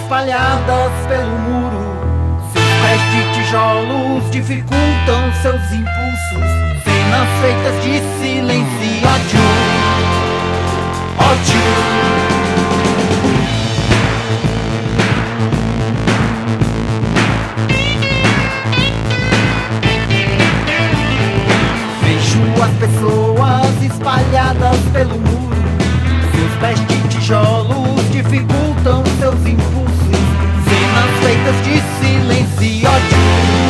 espalhadas pelo muro. Seus pés de tijolos dificultam seus impulsos. Cenas feitas de silêncio e ódio. Vejo as pessoas espalhadas pelo muro. Seus pés de tijolos dificultam seus impulsos. Cenas feitas de silêncio e ódio.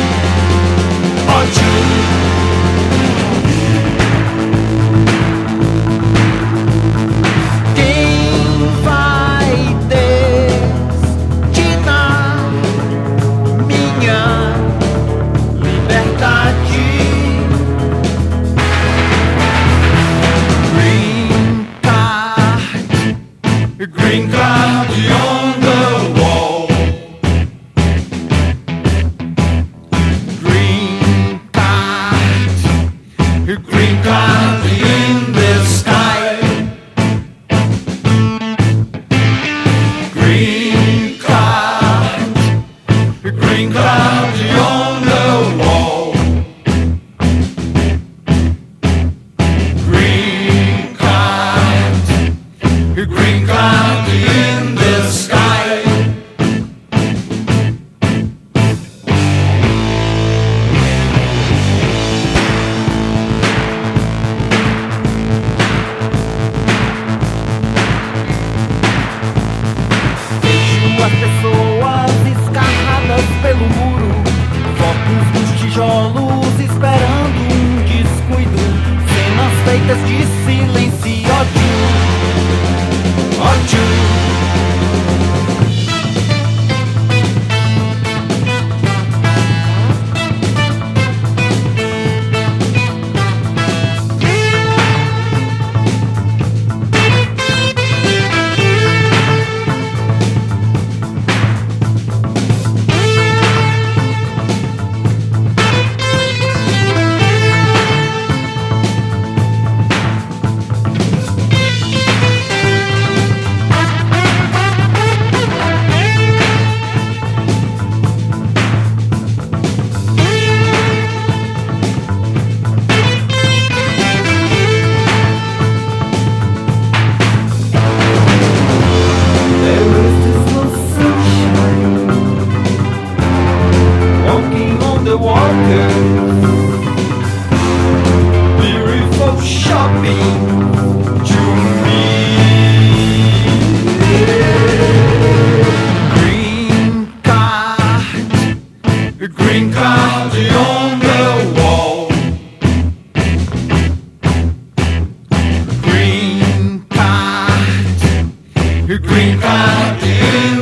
Quem vai destinar minha liberdade? Green card on the wall. Green card in the sky. Green card on the wall. Green card in the sky. Vejo as pessoas escarradas pelo muro, focos dos tijolos esperando um descuido. Cenas feitas de silêncio e ódio. The water, beautiful shopping to me. Green card on the wall. Green card in